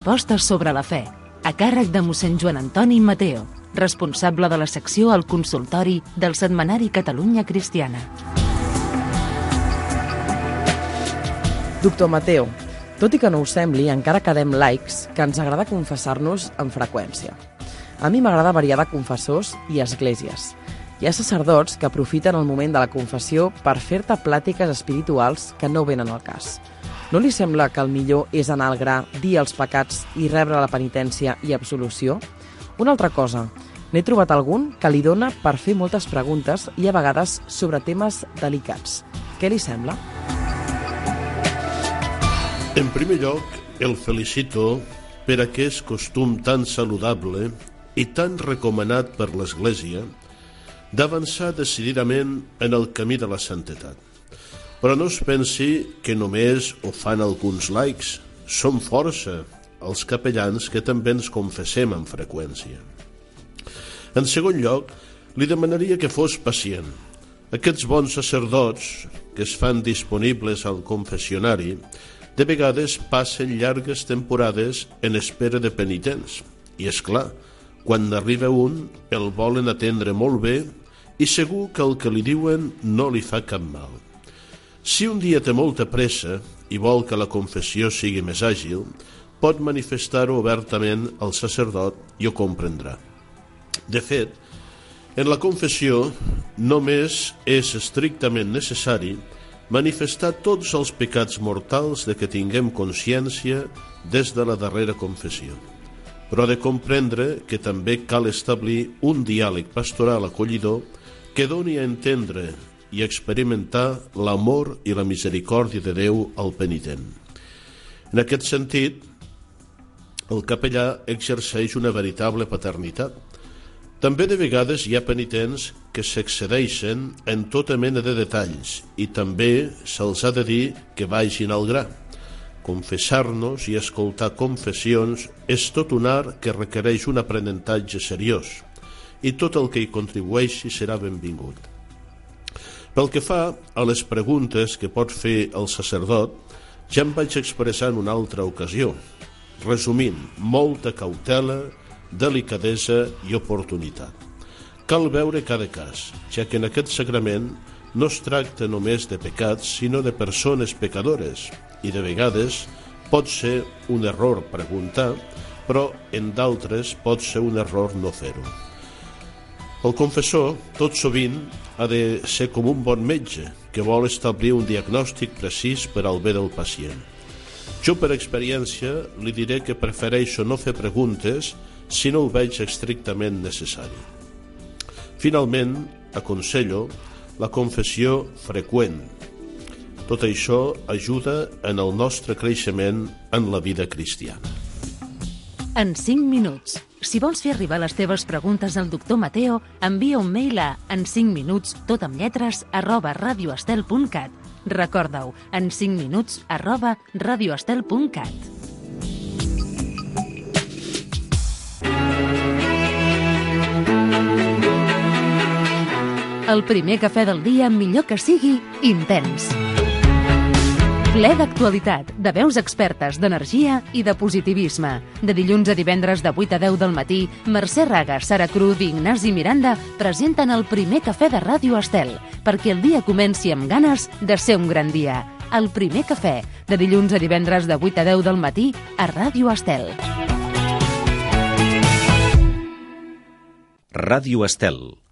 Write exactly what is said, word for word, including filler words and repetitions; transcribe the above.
Postes sobre la fe, a càrrec de mossèn Joan Antoni Mateo, responsable de la secció al consultori del setmanari Catalunya Cristiana. Doctor Mateo, tot i que no us sembli, encara quedem laics que ens agrada confessar-nos amb freqüència. A mi m'agrada variar de confessors i esglésies. Hi ha sacerdots que aprofiten el moment de la confessió per fer-te plàtiques espirituals que no venen al cas. No li sembla que el millor és anar al gra, dir els pecats i rebre la penitència i absolució? Una altra cosa, n'he trobat algun que li dona per fer moltes preguntes i a vegades sobre temes delicats. Què li sembla? En primer lloc, el felicito per aquest costum tan saludable i tan recomanat per l'Església d'avançar decididament en el camí de la santetat. Però no es pensi que només ho fan alguns laics. Som força els capellans que també ens confessem amb freqüència. En segon lloc, li demanaria que fos pacient. Aquests bons sacerdots que es fan disponibles al confessionari de vegades passen llargues temporades en espera de penitents. I és clar, quan n'arriba un, el volen atendre molt bé i segur que el que li diuen no li fa cap mal. Si un dia té molta pressa i vol que la confessió sigui més àgil, pot manifestar-ho obertament al sacerdot i ho comprendrà. De fet, en la confessió només és estrictament necessari manifestar tots els pecats mortals de què tinguem consciència des de la darrera confessió. Però ha de comprendre que també cal establir un diàleg pastoral acollidor que doni a entendre i experimentar l'amor i la misericòrdia de Déu al penitent. En aquest sentit, el capellà exerceix una veritable paternitat. També de vegades hi ha penitents que s'excedeixen en tota mena de detalls i també se'ls ha de dir que vagin al gra. Confessar-nos i escoltar confessions és tot un art que requereix un aprenentatge seriós i tot el que hi contribueixi serà benvingut. Pel que fa a les preguntes que pot fer el sacerdot, ja em vaig expressar en una altra ocasió. Resumint, molta cautela, delicadesa i oportunitat. Cal veure cada cas, ja que en aquest sagrament no es tracta només de pecats, sinó de persones pecadores, i de vegades pot ser un error preguntar, però en d'altres pot ser un error no fer-ho. El confessor, tot sovint, ha de ser com un bon metge que vol establir un diagnòstic precís per al bé del pacient. Jo, per experiència, li diré que prefereixo no fer preguntes si no ho veig estrictament necessari. Finalment, aconsello la confessió freqüent. Tot això ajuda en el nostre creixement en la vida cristiana. En cinc minuts. Si vols fer arribar les teves preguntes al doctor Mateo, envia un mail a en cinc minuts, tot amb lletres, arroba radioestel punt cat. Recorda-ho, en cinc minuts, arroba radioestel punt cat. El primer cafè del dia, millor que sigui intens. Ple d'actualitat, de veus expertes, d'energia i de positivisme. De dilluns a divendres de vuit a deu del matí, Mercè Raga, Sara Cruz i Ignasi Miranda presenten el primer cafè de Ràdio Estel, perquè el dia comenci amb ganes de ser un gran dia. El primer cafè, de dilluns a divendres de vuit a deu del matí a Ràdio Estel. Ràdio Estel,